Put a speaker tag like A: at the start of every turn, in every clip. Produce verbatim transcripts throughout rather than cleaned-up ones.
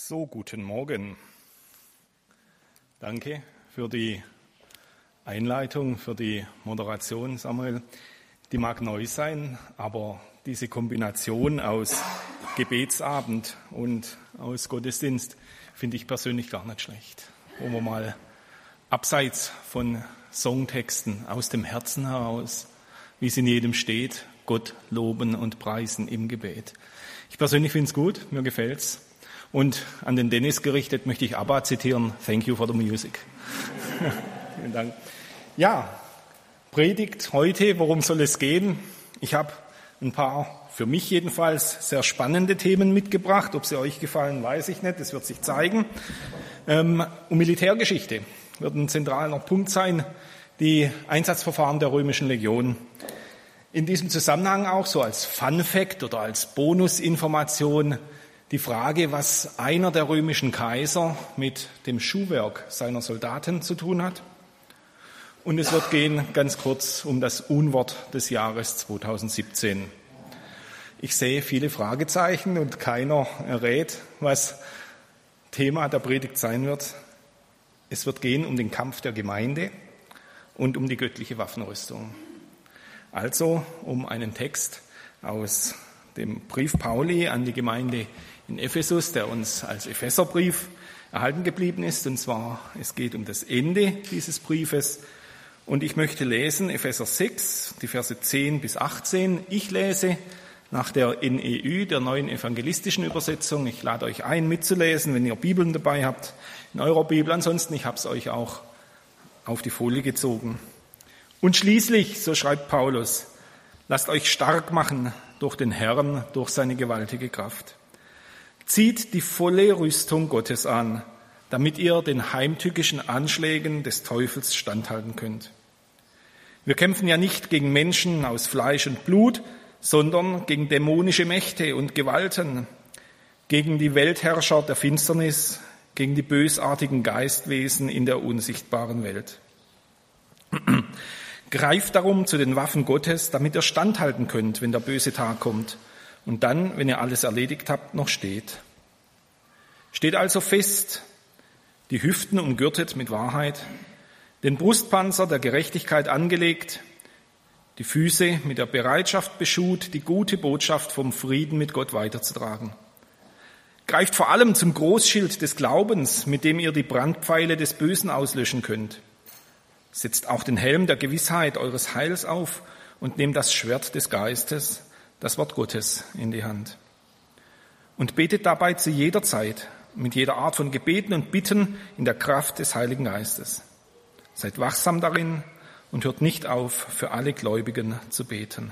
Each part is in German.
A: So, guten Morgen. Danke für die Einleitung, für die Moderation, Samuel. Die mag neu sein, aber diese Kombination aus Gebetsabend und aus Gottesdienst finde ich persönlich gar nicht schlecht. Wo wir mal abseits von Songtexten aus dem Herzen heraus, wie es in jedem steht, Gott loben und preisen im Gebet. Ich persönlich finde es gut, mir gefällt's. Und an den Dennis gerichtet möchte ich ABBA zitieren, Thank you for the music. Vielen Dank. Ja, Predigt heute, worum soll es gehen? Ich habe ein paar, für mich jedenfalls, sehr spannende Themen mitgebracht. Ob sie euch gefallen, weiß ich nicht, das wird sich zeigen. Ähm, um Militärgeschichte wird ein zentraler Punkt sein, die Einsatzverfahren der römischen Legion. In diesem Zusammenhang auch so als Fun Fact oder als Bonusinformation die Frage, was einer der römischen Kaiser mit dem Schuhwerk seiner Soldaten zu tun hat. Und es wird gehen ganz kurz um das Unwort des Jahres zweitausendsiebzehn. Ich sehe viele Fragezeichen und keiner errät, was Thema der Predigt sein wird. Es wird gehen um den Kampf der Gemeinde und um die göttliche Waffenrüstung. Also um einen Text aus dem Brief Pauli an die Gemeinde in Ephesus, der uns als Epheserbrief erhalten geblieben ist. Und zwar, es geht um das Ende dieses Briefes. Und ich möchte lesen Epheser sechs, die Verse zehn bis achtzehn. Ich lese nach der N E Ü, der neuen evangelistischen Übersetzung. Ich lade euch ein, mitzulesen, wenn ihr Bibeln dabei habt, in eurer Bibel. Ansonsten, ich habe es euch auch auf die Folie gezogen. Und schließlich, so schreibt Paulus, lasst euch stark machen durch den Herrn, durch seine gewaltige Kraft. Zieht die volle Rüstung Gottes an, damit ihr den heimtückischen Anschlägen des Teufels standhalten könnt. Wir kämpfen ja nicht gegen Menschen aus Fleisch und Blut, sondern gegen dämonische Mächte und Gewalten, gegen die Weltherrscher der Finsternis, gegen die bösartigen Geistwesen in der unsichtbaren Welt. Greift darum zu den Waffen Gottes, damit ihr standhalten könnt, wenn der böse Tag kommt und dann, wenn ihr alles erledigt habt, noch steht. Steht also fest, die Hüften umgürtet mit Wahrheit, den Brustpanzer der Gerechtigkeit angelegt, die Füße mit der Bereitschaft beschut, die gute Botschaft vom Frieden mit Gott weiterzutragen. Greift vor allem zum Großschild des Glaubens, mit dem ihr die Brandpfeile des Bösen auslöschen könnt. Setzt auch den Helm der Gewissheit eures Heils auf und nehmt das Schwert des Geistes, das Wort Gottes, in die Hand. Und betet dabei zu jeder Zeit, mit jeder Art von Gebeten und Bitten in der Kraft des Heiligen Geistes. Seid wachsam darin und hört nicht auf, für alle Gläubigen zu beten.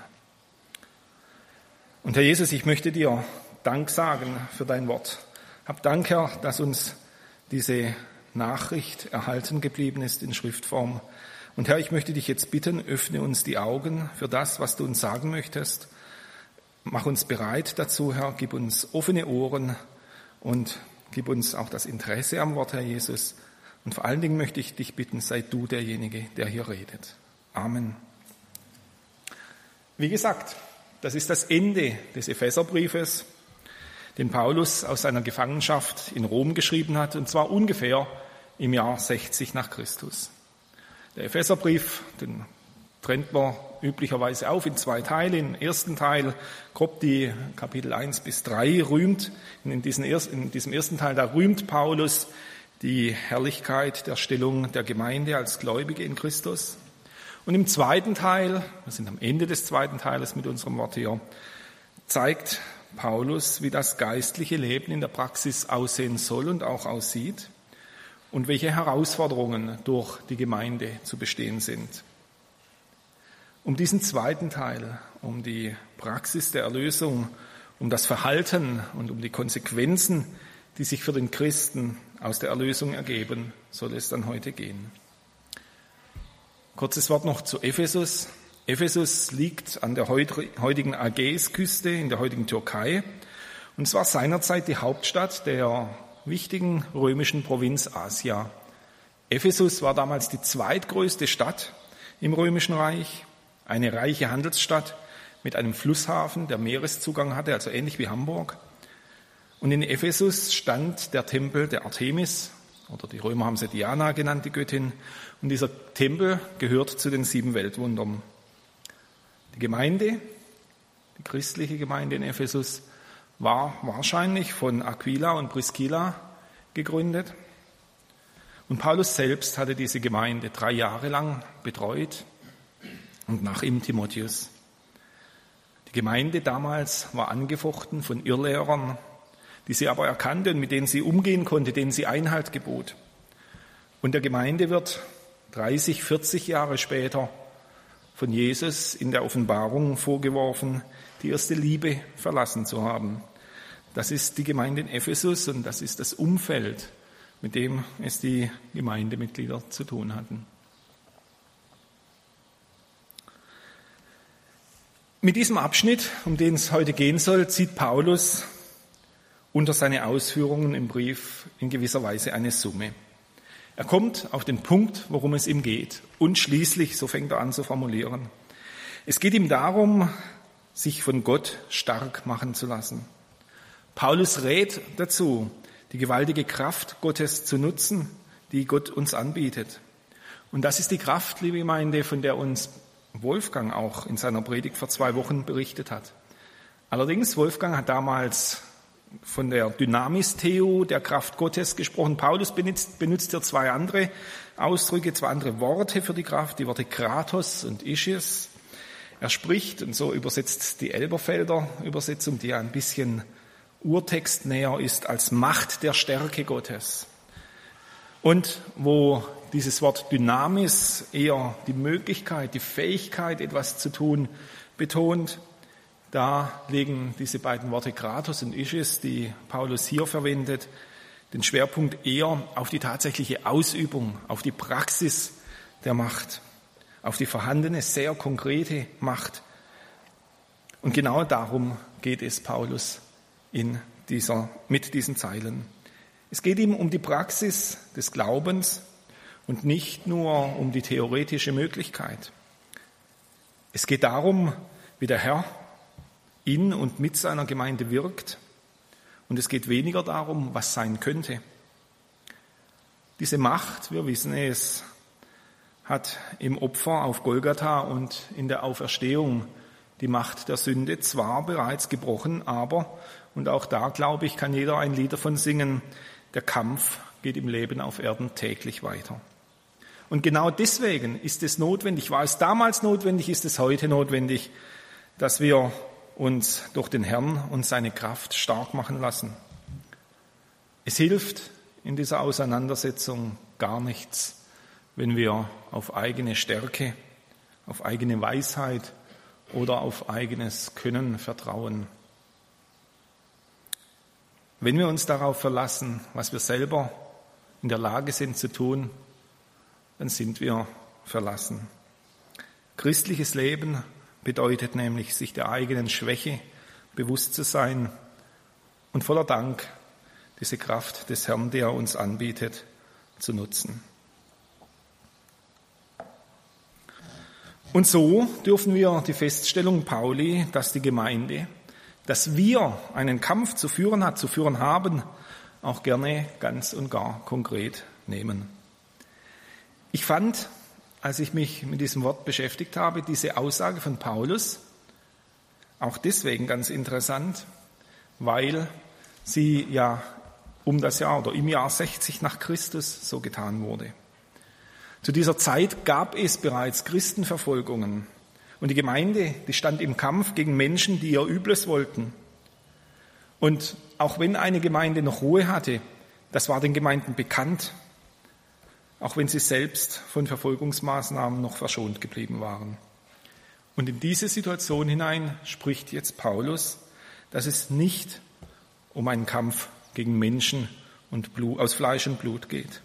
A: Und Herr Jesus, ich möchte dir Dank sagen für dein Wort. Hab Dank, Herr, dass uns diese Nachricht erhalten geblieben ist in Schriftform. Und Herr, ich möchte dich jetzt bitten, öffne uns die Augen für das, was du uns sagen möchtest. Mach uns bereit dazu, Herr, gib uns offene Ohren und gib uns auch das Interesse am Wort, Herr Jesus. Und vor allen Dingen möchte ich dich bitten, sei du derjenige, der hier redet. Amen. Wie gesagt, das ist das Ende des Epheserbriefes, den Paulus aus seiner Gefangenschaft in Rom geschrieben hat, und zwar ungefähr im Jahr sechzig nach Christus. Der Epheserbrief, den trennt man üblicherweise auf in zwei Teile. Im ersten Teil, grob die Kapitel eins bis drei, rühmt, in, diesen ersten, in diesem ersten Teil, da rühmt Paulus die Herrlichkeit der Stellung der Gemeinde als Gläubige in Christus. Und im zweiten Teil, wir sind am Ende des zweiten Teiles mit unserem Wort hier, zeigt Paulus, wie das geistliche Leben in der Praxis aussehen soll und auch aussieht und welche Herausforderungen durch die Gemeinde zu bestehen sind. Um diesen zweiten Teil, um die Praxis der Erlösung, um das Verhalten und um die Konsequenzen, die sich für den Christen aus der Erlösung ergeben, soll es dann heute gehen. Kurzes Wort noch zu Ephesus. Ephesus liegt an der heutigen Ägäisküste in der heutigen Türkei und es war seinerzeit die Hauptstadt der wichtigen römischen Provinz Asia. Ephesus war damals die zweitgrößte Stadt im Römischen Reich, eine reiche Handelsstadt mit einem Flusshafen, der Meereszugang hatte, also ähnlich wie Hamburg. Und in Ephesus stand der Tempel der Artemis, oder die Römer haben sie Diana genannt, die Göttin. Und dieser Tempel gehört zu den sieben Weltwundern. Die Gemeinde, die christliche Gemeinde in Ephesus, war wahrscheinlich von Aquila und Priscilla gegründet. Und Paulus selbst hatte diese Gemeinde drei Jahre lang betreut und nach ihm Timotheus. Die Gemeinde damals war angefochten von Irrlehrern, die sie aber erkannte und mit denen sie umgehen konnte, denen sie Einhalt gebot. Und der Gemeinde wird dreißig, vierzig Jahre später von Jesus in der Offenbarung vorgeworfen, die erste Liebe verlassen zu haben. Das ist die Gemeinde in Ephesus und das ist das Umfeld, mit dem es die Gemeindemitglieder zu tun hatten. Mit diesem Abschnitt, um den es heute gehen soll, zieht Paulus unter seine Ausführungen im Brief in gewisser Weise eine Summe. Er kommt auf den Punkt, worum es ihm geht. Und schließlich, so fängt er an zu formulieren, es geht ihm darum, sich von Gott stark machen zu lassen. Paulus rät dazu, die gewaltige Kraft Gottes zu nutzen, die Gott uns anbietet. Und das ist die Kraft, liebe Gemeinde, von der uns Wolfgang auch in seiner Predigt vor zwei Wochen berichtet hat. Allerdings, Wolfgang hat damals von der Dynamis-Theo, der Kraft Gottes gesprochen. Paulus benutzt, benutzt hier zwei andere Ausdrücke, zwei andere Worte für die Kraft, die Worte Kratos und Ischis. Er spricht, und so übersetzt die Elberfelder Übersetzung, die ja ein bisschen urtextnäher ist, als Macht der Stärke Gottes. Und wo dieses Wort Dynamis eher die Möglichkeit, die Fähigkeit, etwas zu tun, betont, da legen diese beiden Worte Kratos und Ischis, die Paulus hier verwendet, den Schwerpunkt eher auf die tatsächliche Ausübung, auf die Praxis der Macht, auf die vorhandene, sehr konkrete Macht. Und genau darum geht es Paulus in dieser, mit diesen Zeilen. Es geht ihm um die Praxis des Glaubens und nicht nur um die theoretische Möglichkeit. Es geht darum, wie der Herr in und mit seiner Gemeinde wirkt. Und es geht weniger darum, was sein könnte. Diese Macht, wir wissen es, hat im Opfer auf Golgatha und in der Auferstehung die Macht der Sünde zwar bereits gebrochen, aber, und auch da, glaube ich, kann jeder ein Lied davon singen, der Kampf geht im Leben auf Erden täglich weiter. Und genau deswegen ist es notwendig, war es damals notwendig, ist es heute notwendig, dass wir uns durch den Herrn und seine Kraft stark machen lassen. Es hilft in dieser Auseinandersetzung gar nichts, wenn wir auf eigene Stärke, auf eigene Weisheit oder auf eigenes Können vertrauen. Wenn wir uns darauf verlassen, was wir selber in der Lage sind zu tun, dann sind wir verlassen. Christliches Leben bedeutet nämlich, sich der eigenen Schwäche bewusst zu sein und voller Dank diese Kraft des Herrn, die er uns anbietet, zu nutzen. Und so dürfen wir die Feststellung Pauli, dass die Gemeinde, dass wir einen Kampf zu führen hat, zu führen haben, auch gerne ganz und gar konkret nehmen. Ich fand, als ich mich mit diesem Wort beschäftigt habe, diese Aussage von Paulus auch deswegen ganz interessant, weil sie ja um das Jahr oder im Jahr sechzig nach Christus so getan wurde. Zu dieser Zeit gab es bereits Christenverfolgungen und die Gemeinde, die stand im Kampf gegen Menschen, die ihr Übles wollten. Und auch wenn eine Gemeinde noch Ruhe hatte, das war den Gemeinden bekannt, auch wenn sie selbst von Verfolgungsmaßnahmen noch verschont geblieben waren. Und in diese Situation hinein spricht jetzt Paulus, dass es nicht um einen Kampf gegen Menschen und Blut, aus Fleisch und Blut geht.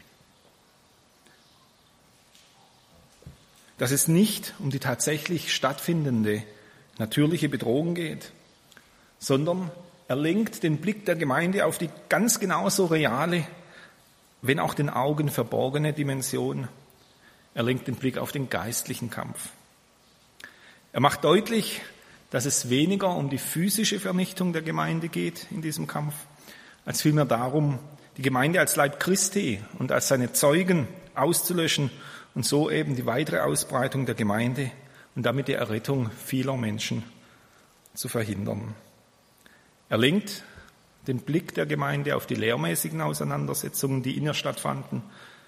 A: Dass es nicht um die tatsächlich stattfindende natürliche Bedrohung geht, sondern er lenkt den Blick der Gemeinde auf die ganz genauso reale, wenn auch den Augen verborgene Dimension. Er lenkt den Blick auf den geistlichen Kampf. Er macht deutlich, dass es weniger um die physische Vernichtung der Gemeinde geht in diesem Kampf, als vielmehr darum, die Gemeinde als Leib Christi und als seine Zeugen auszulöschen und so eben die weitere Ausbreitung der Gemeinde und damit die Errettung vieler Menschen zu verhindern. Er lenkt den Blick der Gemeinde auf die lehrmäßigen Auseinandersetzungen, die in ihr stattfanden.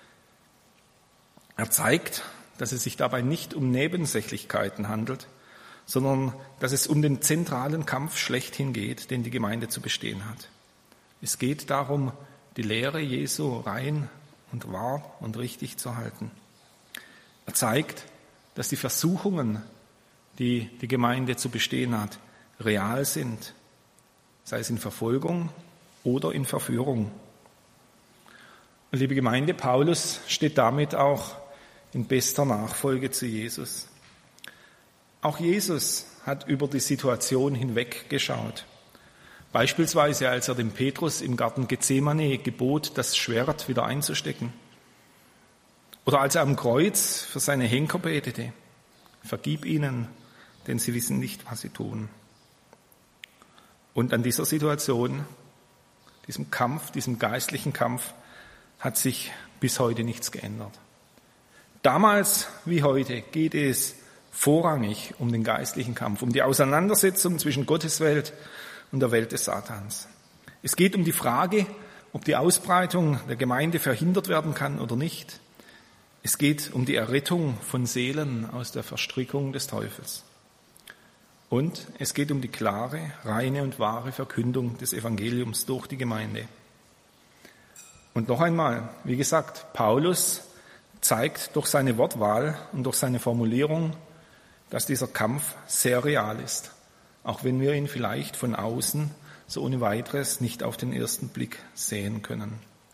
A: Er zeigt, dass es sich dabei nicht um Nebensächlichkeiten handelt, sondern dass es um den zentralen Kampf schlechthin geht, den die Gemeinde zu bestehen hat. Es geht darum, die Lehre Jesu rein und wahr und richtig zu halten. Er zeigt, dass die Versuchungen, die die Gemeinde zu bestehen hat, real sind, sei es in Verfolgung oder in Verführung. Und liebe Gemeinde, Paulus steht damit auch in bester Nachfolge zu Jesus. Auch Jesus hat über die Situation hinweggeschaut. Beispielsweise, als er dem Petrus im Garten Gethsemane gebot, das Schwert wieder einzustecken. Oder als er am Kreuz für seine Henker betete: Vergib ihnen, denn sie wissen nicht, was sie tun. Und an dieser Situation, diesem Kampf, diesem geistlichen Kampf, hat sich bis heute nichts geändert. Damals wie heute geht es vorrangig um den geistlichen Kampf, um die Auseinandersetzung zwischen Gottes Welt und der Welt des Satans. Es geht um die Frage, ob die Ausbreitung der Gemeinde verhindert werden kann oder nicht. Es geht um die Errettung von Seelen aus der Verstrickung des Teufels. Und es geht um die klare, reine und wahre Verkündung des Evangeliums durch die Gemeinde. Und noch einmal, wie gesagt, Paulus zeigt durch seine Wortwahl und durch seine Formulierung, dass dieser Kampf sehr real ist, auch wenn wir ihn vielleicht von außen so ohne weiteres nicht auf den ersten Blick sehen können.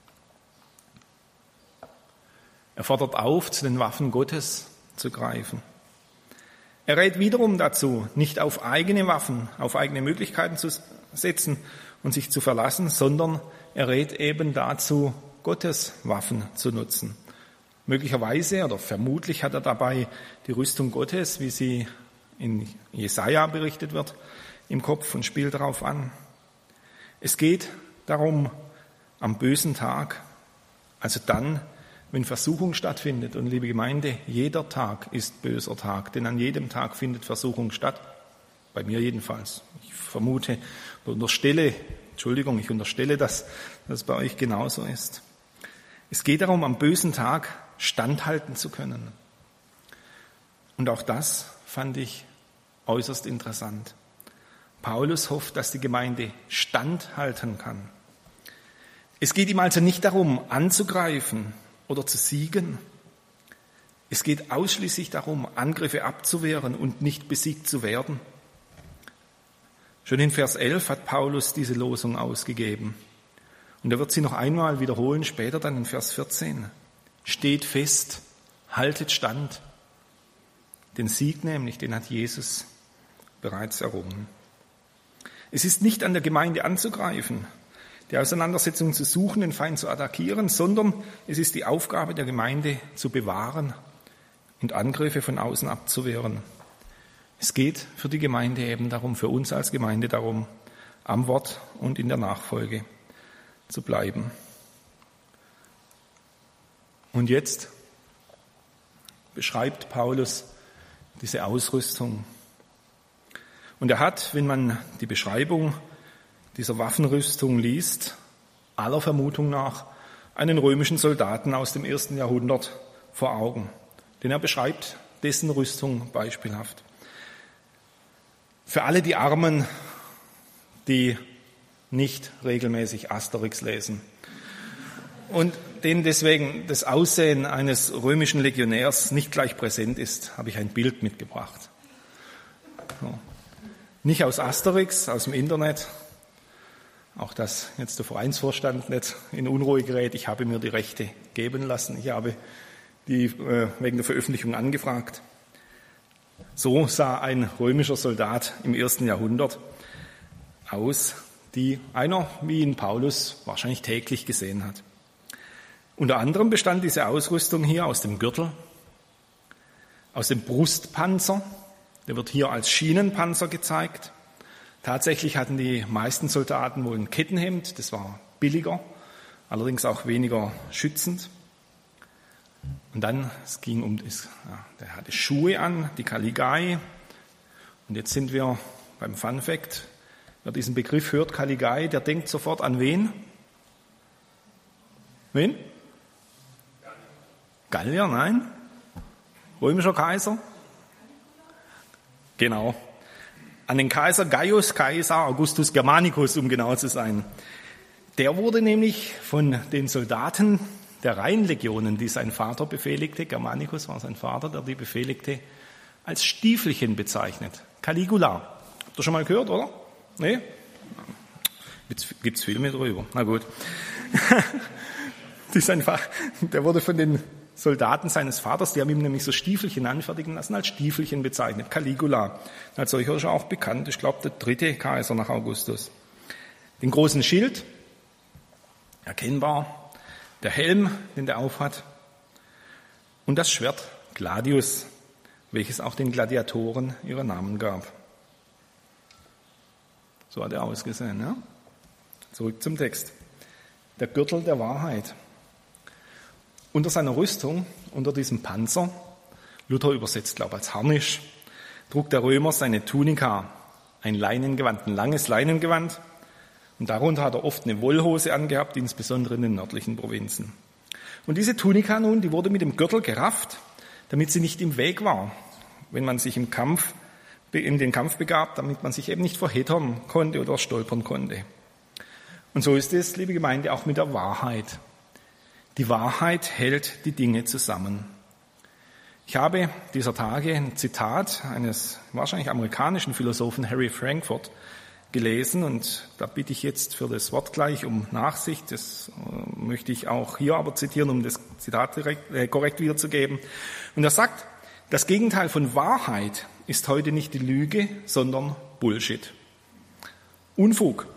A: Er fordert auf, zu den Waffen Gottes zu greifen. Er rät wiederum dazu, nicht auf eigene Waffen, auf eigene Möglichkeiten zu setzen und sich zu verlassen, sondern er rät eben dazu, Gottes Waffen zu nutzen. Möglicherweise oder vermutlich hat er dabei die Rüstung Gottes, wie sie in Jesaja berichtet wird, im Kopf und spielt darauf an. Es geht darum, am bösen Tag, also dann, wenn Versuchung stattfindet. Und liebe Gemeinde, jeder Tag ist böser Tag, denn an jedem Tag findet Versuchung statt. Bei mir jedenfalls. Ich vermute oder unterstelle, Entschuldigung, ich unterstelle, dass das bei euch genauso ist. Es geht darum, am bösen Tag standhalten zu können. Und auch das fand ich äußerst interessant. Paulus hofft, dass die Gemeinde standhalten kann. Es geht ihm also nicht darum, anzugreifen oder zu siegen. Es geht ausschließlich darum, Angriffe abzuwehren und nicht besiegt zu werden. Schon in Vers elf hat Paulus diese Losung ausgegeben. Und er wird sie noch einmal wiederholen, später dann in Vers vierzehn. Steht fest, haltet stand. Den Sieg nämlich, den hat Jesus bereits errungen. Es ist nicht an der Gemeinde anzugreifen, die Auseinandersetzung zu suchen, den Feind zu attackieren, sondern es ist die Aufgabe der Gemeinde zu bewahren und Angriffe von außen abzuwehren. Es geht für die Gemeinde eben darum, für uns als Gemeinde darum, am Wort und in der Nachfolge zu bleiben. Und jetzt beschreibt Paulus diese Ausrüstung. Und er hat, wenn man die Beschreibung dieser Waffenrüstung liest, aller Vermutung nach einen römischen Soldaten aus dem ersten Jahrhundert vor Augen. Denn er beschreibt dessen Rüstung beispielhaft. Für alle die Armen, die nicht regelmäßig Asterix lesen und denen deswegen das Aussehen eines römischen Legionärs nicht gleich präsent ist, habe ich ein Bild mitgebracht. So. Nicht aus Asterix, aus dem Internet, auch dass jetzt der Vereinsvorstand nicht in Unruhe gerät. Ich habe mir die Rechte geben lassen. Ich habe die äh, wegen der Veröffentlichung angefragt. So sah ein römischer Soldat im ersten Jahrhundert aus, die einer, wie ihn Paulus wahrscheinlich täglich gesehen hat. Unter anderem bestand diese Ausrüstung hier aus dem Gürtel, aus dem Brustpanzer, der wird hier als Schienenpanzer gezeigt. Tatsächlich hatten die meisten Soldaten wohl ein Kettenhemd, das war billiger, allerdings auch weniger schützend. Und dann, es ging um, das, ja, der hatte Schuhe an, die Kaligai. Und jetzt sind wir beim Fun Fact. Wer diesen Begriff hört, Kaligai, der denkt sofort an wen? Wen? Gallier, nein? Römischer Kaiser? Genau. An den Kaiser Gaius Caesar Augustus Germanicus, um genau zu sein. Der wurde nämlich von den Soldaten der Rheinlegionen, die sein Vater befehligte, Germanicus war sein Vater, der die befehligte, als Stiefelchen bezeichnet. Caligula. Habt ihr schon mal gehört, oder? Nee? Jetzt gibt's Filme drüber. Na gut. Das ist einfach, der wurde von den Soldaten seines Vaters, die haben ihm nämlich so Stiefelchen anfertigen lassen, als Stiefelchen bezeichnet. Caligula. Als solcher ist er auch bekannt. Ich glaube, der dritte Kaiser nach Augustus. Den großen Schild, erkennbar. Der Helm, den der aufhat. Und das Schwert Gladius, welches auch den Gladiatoren ihre Namen gab. So hat er ausgesehen. Ja? Zurück zum Text. Der Gürtel der Wahrheit. Unter seiner Rüstung, unter diesem Panzer, Luther übersetzt, glaube ich, als Harnisch, trug der Römer seine Tunika, ein Leinengewand, ein langes Leinengewand. Und darunter hat er oft eine Wollhose angehabt, insbesondere in den nördlichen Provinzen. Und diese Tunika nun, die wurde mit dem Gürtel gerafft, damit sie nicht im Weg war, wenn man sich im Kampf, in den Kampf begab, damit man sich eben nicht verheddern konnte oder stolpern konnte. Und so ist es, liebe Gemeinde, auch mit der Wahrheit. Die Wahrheit hält die Dinge zusammen. Ich habe dieser Tage ein Zitat eines wahrscheinlich amerikanischen Philosophen Harry Frankfurt gelesen und da bitte ich jetzt für das Wort gleich um Nachsicht. Das äh, möchte ich auch hier aber zitieren, um das Zitat direkt, äh, korrekt wiederzugeben. Und er sagt, das Gegenteil von Wahrheit ist heute nicht die Lüge, sondern Bullshit. Unfug.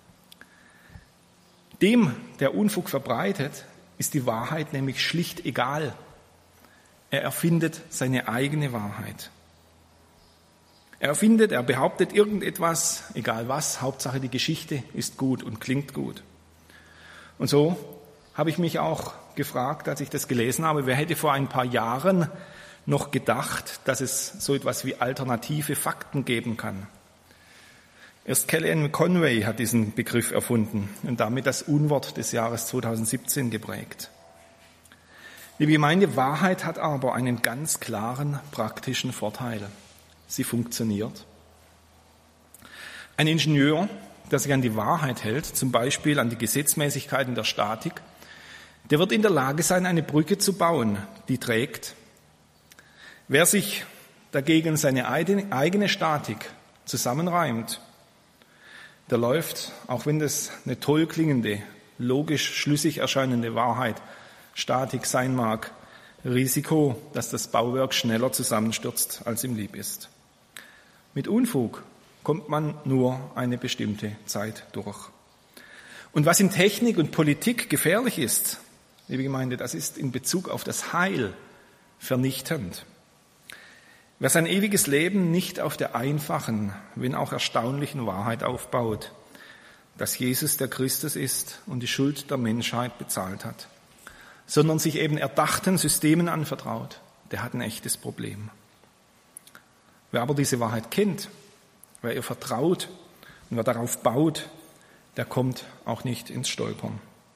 A: Dem, der Unfug verbreitet, ist die Wahrheit nämlich schlicht egal. Er erfindet seine eigene Wahrheit. Er erfindet, er behauptet irgendetwas, egal was, Hauptsache die Geschichte ist gut und klingt gut. Und so habe ich mich auch gefragt, als ich das gelesen habe, wer hätte vor ein paar Jahren noch gedacht, dass es so etwas wie alternative Fakten geben kann. Erst Kellyanne Conway hat diesen Begriff erfunden und damit das Unwort des Jahres zweitausendsiebzehn geprägt. Liebe Gemeinde, Wahrheit hat aber einen ganz klaren praktischen Vorteil. Sie funktioniert. Ein Ingenieur, der sich an die Wahrheit hält, zum Beispiel an die Gesetzmäßigkeiten der Statik, der wird in der Lage sein, eine Brücke zu bauen, die trägt. Wer sich dagegen seine eigene Statik zusammenreimt, der läuft, auch wenn das eine toll klingende, logisch schlüssig erscheinende Wahrheit, Statik sein mag, Risiko, dass das Bauwerk schneller zusammenstürzt, als ihm lieb ist. Mit Unfug kommt man nur eine bestimmte Zeit durch. Und was in Technik und Politik gefährlich ist, liebe Gemeinde, das ist in Bezug auf das Heil vernichtend. Wer sein ewiges Leben nicht auf der einfachen, wenn auch erstaunlichen Wahrheit aufbaut, dass Jesus der Christus ist und die Schuld der Menschheit bezahlt hat, sondern sich eben erdachten Systemen anvertraut, der hat ein echtes Problem. Wer aber diese Wahrheit kennt, wer ihr vertraut und wer darauf baut, der kommt auch nicht ins Stolpern.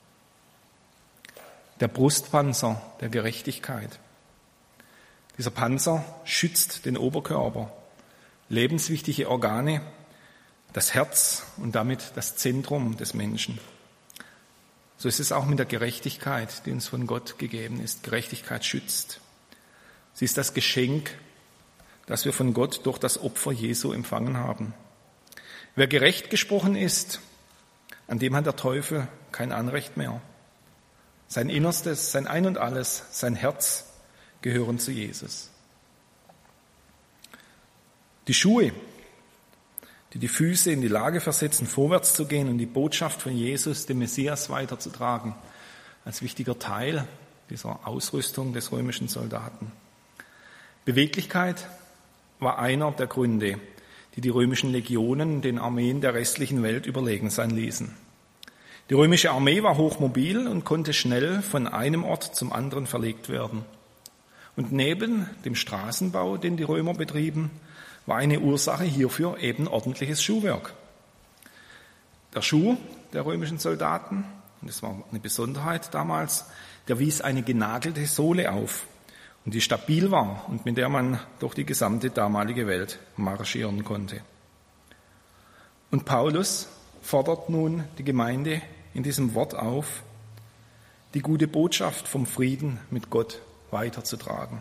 A: Der Brustpanzer der Gerechtigkeit. Dieser Panzer schützt den Oberkörper, lebenswichtige Organe, das Herz und damit das Zentrum des Menschen. So ist es auch mit der Gerechtigkeit, die uns von Gott gegeben ist. Gerechtigkeit schützt. Sie ist das Geschenk, das wir von Gott durch das Opfer Jesu empfangen haben. Wer gerecht gesprochen ist, an dem hat der Teufel kein Anrecht mehr. Sein Innerstes, sein Ein und Alles, sein Herz gehören zu Jesus. Die Schuhe, die die Füße in die Lage versetzen, vorwärts zu gehen und die Botschaft von Jesus, dem Messias, weiterzutragen, als wichtiger Teil dieser Ausrüstung des römischen Soldaten. Beweglichkeit war einer der Gründe, die die römischen Legionen den Armeen der restlichen Welt überlegen sein ließen. Die römische Armee war hochmobil und konnte schnell von einem Ort zum anderen verlegt werden. Und neben dem Straßenbau, den die Römer betrieben, war eine Ursache hierfür eben ordentliches Schuhwerk. Der Schuh der römischen Soldaten, und das war eine Besonderheit damals, der wies eine genagelte Sohle auf und die stabil war und mit der man durch die gesamte damalige Welt marschieren konnte. Und Paulus fordert nun die Gemeinde in diesem Wort auf, die gute Botschaft vom Frieden mit Gott weiterzutragen.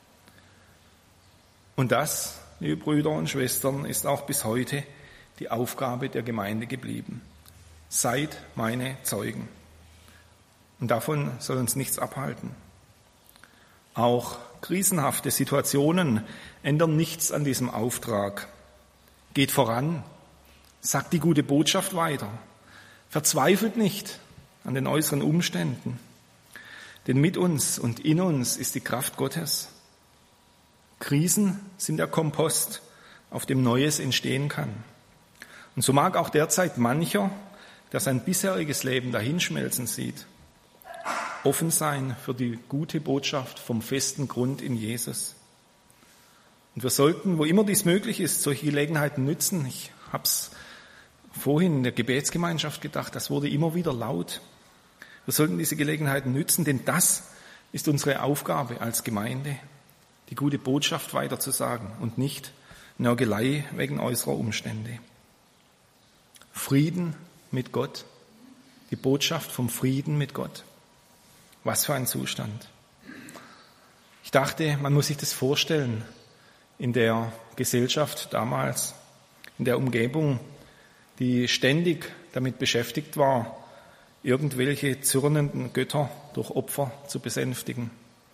A: Und das, liebe Brüder und Schwestern, ist auch bis heute die Aufgabe der Gemeinde geblieben. Seid meine Zeugen. Und davon soll uns nichts abhalten. Auch krisenhafte Situationen ändern nichts an diesem Auftrag. Geht voran, sagt die gute Botschaft weiter, verzweifelt nicht an den äußeren Umständen, denn mit uns und in uns ist die Kraft Gottes. Krisen sind der Kompost, auf dem Neues entstehen kann. Und so mag auch derzeit mancher, der sein bisheriges Leben dahinschmelzen sieht, offen sein für die gute Botschaft vom festen Grund in Jesus. Und wir sollten, wo immer dies möglich ist, solche Gelegenheiten nützen. Ich habe es vorhin in der Gebetsgemeinschaft gedacht, das wurde immer wieder laut. Wir sollten diese Gelegenheiten nützen, denn das ist unsere Aufgabe als Gemeinde, die gute Botschaft weiterzusagen und nicht Nörgelei wegen äußerer Umstände. Frieden mit Gott, die Botschaft vom Frieden mit Gott. Was für ein Zustand. Ich dachte, man muss sich das vorstellen in der Gesellschaft damals, in der Umgebung, die ständig damit beschäftigt war, irgendwelche zürnenden Götter durch Opfer zu besänftigen.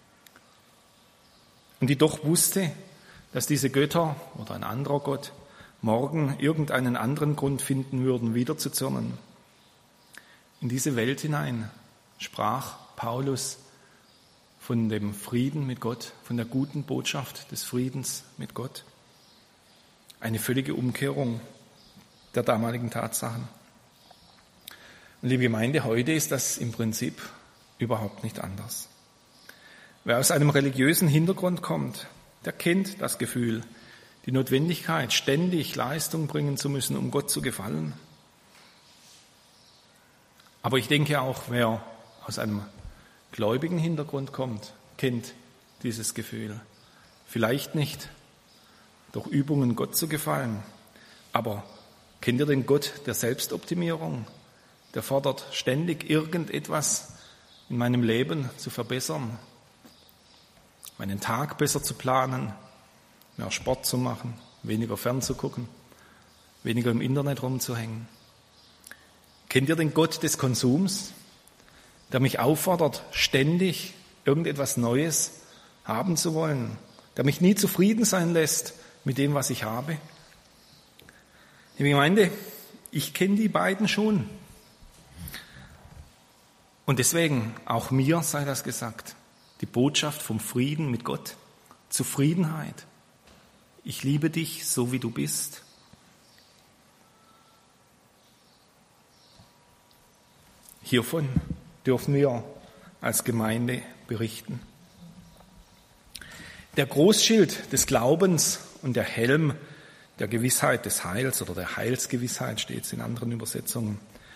A: Und die doch wusste, dass diese Götter oder ein anderer Gott morgen irgendeinen anderen Grund finden würden, wieder zu zürnen. In diese Welt hinein sprach Paulus von dem Frieden mit Gott, von der guten Botschaft des Friedens mit Gott. Eine völlige Umkehrung der damaligen Tatsachen. Und liebe Gemeinde, heute ist das im Prinzip überhaupt nicht anders. Wer aus einem religiösen Hintergrund kommt, der kennt das Gefühl, die Notwendigkeit, ständig Leistung bringen zu müssen, um Gott zu gefallen. Aber ich denke auch, wer aus einem gläubigen Hintergrund kommt, kennt dieses Gefühl. Vielleicht nicht durch Übungen Gott zu gefallen, aber kennt ihr den Gott der Selbstoptimierung? Der fordert ständig irgendetwas in meinem Leben zu verbessern, meinen Tag besser zu planen, mehr Sport zu machen, weniger fernzugucken, weniger im Internet rumzuhängen. Kennt ihr den Gott des Konsums, der mich auffordert, ständig irgendetwas Neues haben zu wollen, der mich nie zufrieden sein lässt mit dem, was ich habe? Liebe Gemeinde, ich kenne die beiden schon. Und deswegen, auch mir sei das gesagt, die Botschaft vom Frieden mit Gott, Zufriedenheit. Ich liebe dich, so wie du bist. Hiervon dürfen wir als Gemeinde berichten. Der Großschild des Glaubens und der Helm der Gewissheit des Heils oder der Heilsgewissheit steht es in anderen Übersetzungen.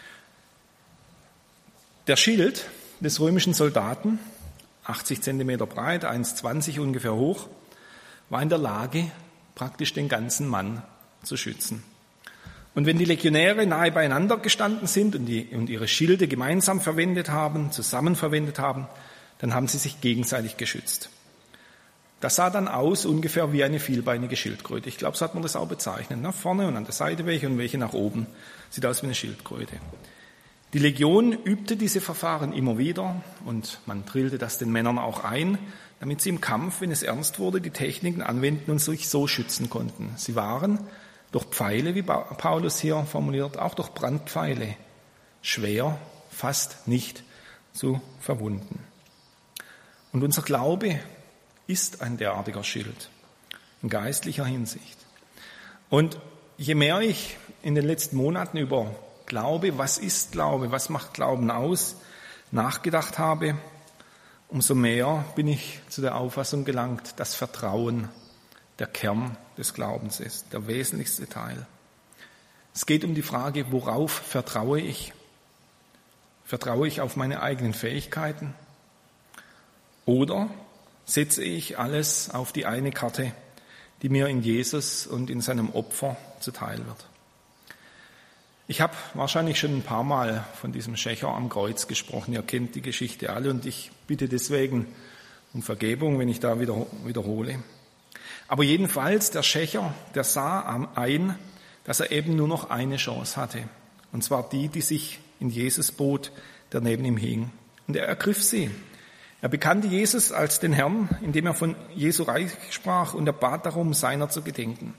A: Der Schild des römischen Soldaten, achtzig Zentimeter breit, eins Komma zwanzig ungefähr hoch, war in der Lage, praktisch den ganzen Mann zu schützen. Und wenn die Legionäre nahe beieinander gestanden sind und, die, und ihre Schilde gemeinsam verwendet haben, zusammen verwendet haben, dann haben sie sich gegenseitig geschützt. Das sah dann aus ungefähr wie eine vielbeinige Schildkröte. Ich glaube, so hat man das auch bezeichnet. Nach vorne und an der Seite welche und welche nach oben. Sieht aus wie eine Schildkröte. Die Legion übte diese Verfahren immer wieder und man drillte das den Männern auch ein, damit sie im Kampf, wenn es ernst wurde, die Techniken anwenden und sich so schützen konnten. Sie waren durch Pfeile, wie Paulus hier formuliert, auch durch Brandpfeile schwer, fast nicht zu verwunden. Und unser Glaube ist ein derartiger Schild in geistlicher Hinsicht. Und je mehr ich in den letzten Monaten über Glaube, was ist Glaube, was macht Glauben aus, nachgedacht habe, umso mehr bin ich zu der Auffassung gelangt, dass Vertrauen der Kern des Glaubens ist, der wesentlichste Teil. Es geht um die Frage, worauf vertraue ich? Vertraue ich auf meine eigenen Fähigkeiten? Oder setze ich alles auf die eine Karte, die mir in Jesus und in seinem Opfer zuteil wird? Ich habe wahrscheinlich schon ein paar Mal von diesem Schächer am Kreuz gesprochen. Ihr kennt die Geschichte alle und ich bitte deswegen um Vergebung, wenn ich da wieder wiederhole. Aber jedenfalls, der Schächer, der sah ein, dass er eben nur noch eine Chance hatte. Und zwar die, die sich in Jesus bot, der neben ihm hing. Und er ergriff sie. Er bekannte Jesus als den Herrn, indem er von Jesu Reich sprach, und er bat darum, seiner zu gedenken.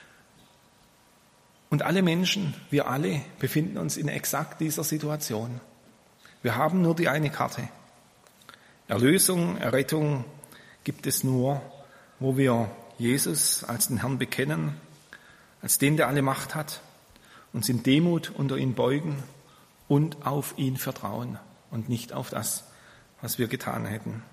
A: Und alle Menschen, wir alle, befinden uns in exakt dieser Situation. Wir haben nur die eine Karte. Erlösung, Errettung gibt es nur, wo wir Jesus als den Herrn bekennen, als den, der alle Macht hat, uns in Demut unter ihn beugen und auf ihn vertrauen und nicht auf das, was wir getan hätten.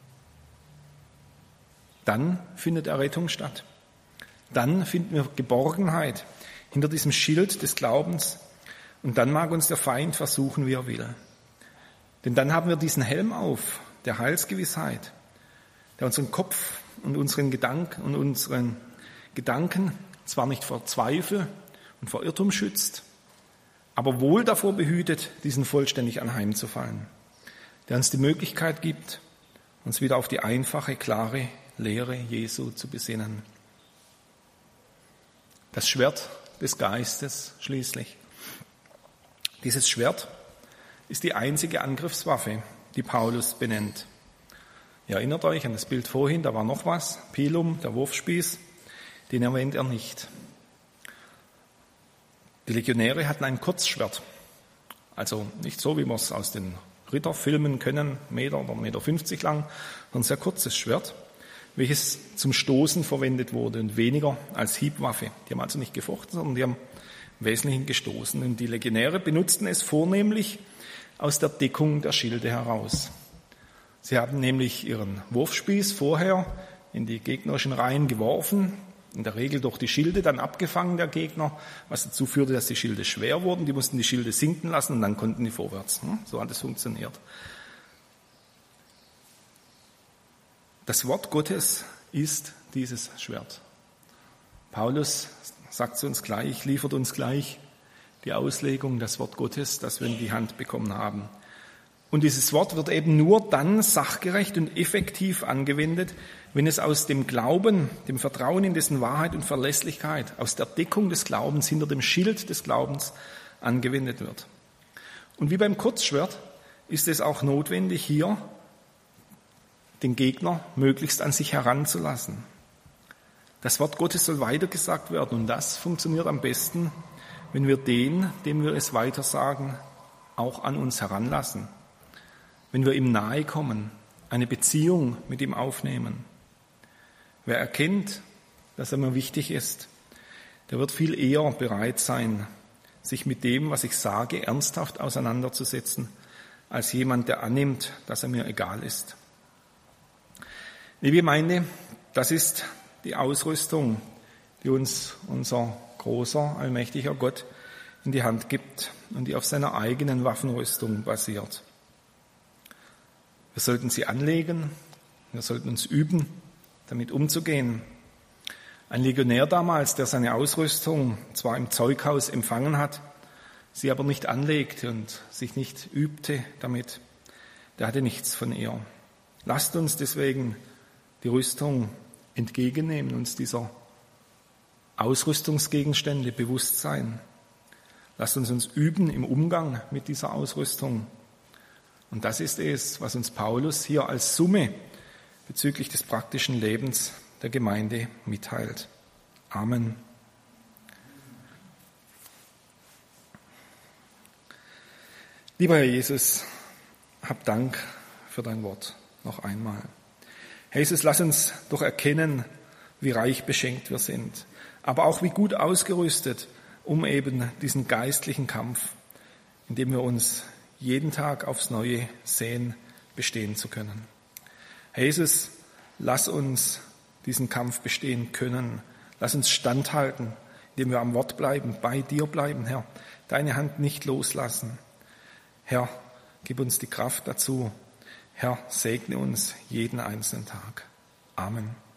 A: Dann findet Errettung statt. Dann finden wir Geborgenheit hinter diesem Schild des Glaubens, und dann mag uns der Feind versuchen, wie er will. Denn dann haben wir diesen Helm auf, der Heilsgewissheit, der unseren Kopf und unseren Gedanken und unseren Gedanken zwar nicht vor Zweifel und vor Irrtum schützt, aber wohl davor behütet, diesen vollständig anheimzufallen, der uns die Möglichkeit gibt, uns wieder auf die einfache, klare Lehre Jesu zu besinnen. Das Schwert des Geistes schließlich. Dieses Schwert ist die einzige Angriffswaffe, die Paulus benennt. Ihr erinnert euch an das Bild vorhin, da war noch was, Pilum, der Wurfspieß, den erwähnt er nicht. Die Legionäre hatten ein Kurzschwert, also nicht so, wie wir es aus den Ritterfilmen kennen, Meter oder Meter fünfzig lang, sondern ein sehr kurzes Schwert, welches zum Stoßen verwendet wurde und weniger als Hiebwaffe. Die haben also nicht gefochten, sondern die haben im Wesentlichen gestoßen. Und die Legionäre benutzten es vornehmlich aus der Deckung der Schilde heraus. Sie haben nämlich ihren Wurfspieß vorher in die gegnerischen Reihen geworfen, in der Regel durch die Schilde dann abgefangen der Gegner, was dazu führte, dass die Schilde schwer wurden. Die mussten die Schilde sinken lassen und dann konnten die vorwärts. So hat es funktioniert. Das Wort Gottes ist dieses Schwert. Paulus sagt es uns gleich, liefert uns gleich die Auslegung, das Wort Gottes, das wir in die Hand bekommen haben. Und dieses Wort wird eben nur dann sachgerecht und effektiv angewendet, wenn es aus dem Glauben, dem Vertrauen in dessen Wahrheit und Verlässlichkeit, aus der Deckung des Glaubens, hinter dem Schild des Glaubens angewendet wird. Und wie beim Kurzschwert ist es auch notwendig, hier den Gegner möglichst an sich heranzulassen. Das Wort Gottes soll weitergesagt werden und das funktioniert am besten, wenn wir den, dem wir es weitersagen, auch an uns heranlassen. Wenn wir ihm nahe kommen, eine Beziehung mit ihm aufnehmen. Wer erkennt, dass er mir wichtig ist, der wird viel eher bereit sein, sich mit dem, was ich sage, ernsthaft auseinanderzusetzen, als jemand, der annimmt, dass er mir egal ist. Liebe Gemeinde, das ist die Ausrüstung, die uns unser großer, allmächtiger Gott in die Hand gibt und die auf seiner eigenen Waffenrüstung basiert. Wir sollten sie anlegen, wir sollten uns üben, damit umzugehen. Ein Legionär damals, der seine Ausrüstung zwar im Zeughaus empfangen hat, sie aber nicht anlegte und sich nicht übte damit, der hatte nichts von ihr. Lasst uns deswegen die Rüstung entgegennehmen, uns dieser Ausrüstungsgegenstände bewusst sein. Lasst uns uns üben im Umgang mit dieser Ausrüstung. Und das ist es, was uns Paulus hier als Summe bezüglich des praktischen Lebens der Gemeinde mitteilt. Amen. Lieber Herr Jesus, hab Dank für dein Wort noch einmal. Herr Jesus, lass uns doch erkennen, wie reich beschenkt wir sind, aber auch wie gut ausgerüstet, um eben diesen geistlichen Kampf indem wir uns jeden Tag aufs Neue sehen, bestehen zu können. Herr Jesus, lass uns diesen Kampf bestehen können. Lass uns standhalten, indem wir am Wort bleiben, bei dir bleiben, Herr. Deine Hand nicht loslassen. Herr, gib uns die Kraft dazu. Herr, segne uns jeden einzelnen Tag. Amen.